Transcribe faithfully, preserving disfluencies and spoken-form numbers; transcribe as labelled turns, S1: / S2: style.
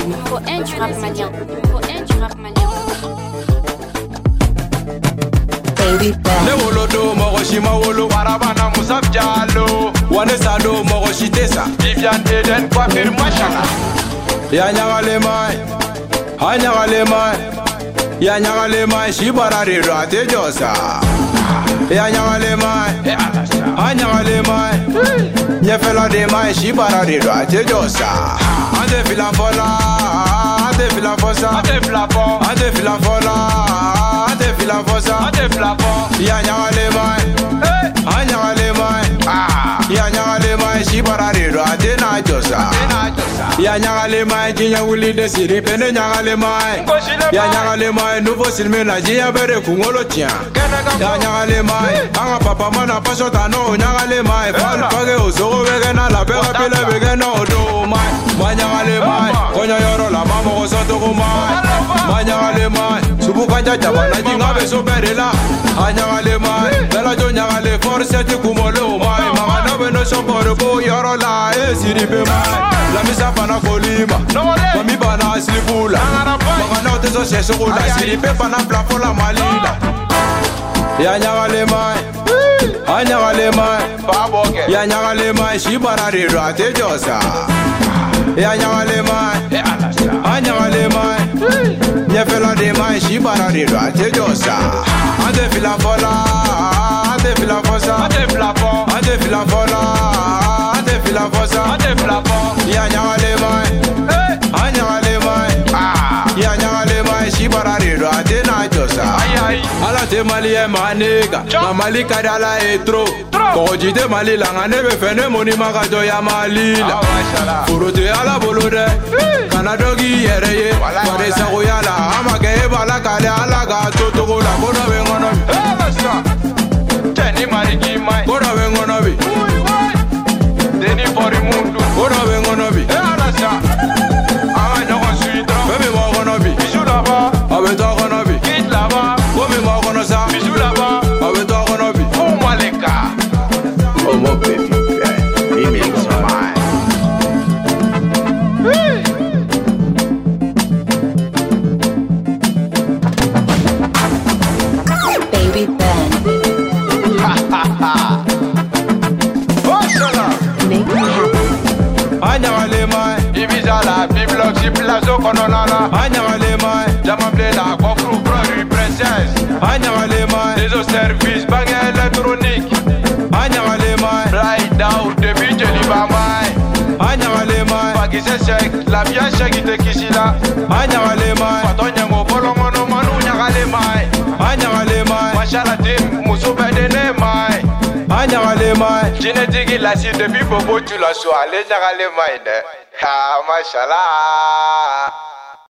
S1: faut un du rap malien. Faut un du rap malien.
S2: Baby Ben.
S3: Le wolo do moroshi ma wolo Warabana Musab Jalo Wane sado moroshi tesa Vivian Eden kwa fir mashana Ya nyagale mai Ha nyagale mai Ya nyagale mai Shibara rido ate josa Ya nyagale mai Ha nyagale mai Nyefela de mai Shibara rido ate josa Ante fila fola Ante fila fosa Ante fila fo Ante fila fola Ante fila fosa Ante fila fo Ya nyagale mai Ha nyagale mai Ya nyagale mai Shibara rido ate na josa Ya nyagale mai Jinya wuli de siri pene nyagale mai Ya nyagale mai Nouveau silme na jinya bere kungolo tien Ya nyagale mai Anga papa mana paso tano nyagale mai Fal page osoro wege na la bega pile wege na odo mai Ma nyagale mai Konya yoro la mama kosoto kumai Ma nyagale mai Subu kanja jaba na jinga beso bere la Ha nyagale mai Bela jo nyagale force ti kumolo mai Mama na beno sopore bo yoro la e siri pe mai La misa pana kolima Mami bana slipula Maka na otezo sheso kula Siri pe pana plafo la malila Ya nyagale mai Ha nyagale mai Ya nyagale mai Shibara rido ate josa Ya nyagale mai Ha nyagale mai Nyefela de mai Shibara rido ate josa Ante fila fola Ante fila fosa Ante fila fo Ante fila fola Ante fila fosa Ante fila fo Ya nyagale mai Ha nyagale mai Ya nyagale mai Shibara rido ate na josa Ala te mali e manega Ma mali kadala e tro Koji te mali langa nebe fene moni makato ya mali la Furote ala bolode Kana dogi yere ye Kwade sago ya la Ama ke e bala kale ala ga Totoko la Kona bengono bi Teni mariki mai Kona bengono bi Deni pori mundu Kona bengono bi Ama nyoko suitra Bebe mo kono bi Bishu laba Abe to kono bi Kit laba Komi mo kono sa Bishu laba Abe to kono bi Oh maleka Oh mo baby He makes you mine
S2: Baby Ben. Make me happy.
S3: Ha nyagale mai Ibiza la Biblox Iplazo kononana Ha nyagale mai Jamamble la Kofru Brody Princess Ha nyagale mai Réseau service Bang électronique Ha nyagale mai Right down Depuis Jelly Bamai Ha nyagale mai Bagise sek La bien sek ite kisila Ha nyagale mai Patonya ngo bolongo no manu nyagale mai Ha nyagale mai Mashala tim Musu bedene mai Ha nyagale mai Genetique la si depuis Bobo tu la sois. Allez nyagale mai ne Ha mashallah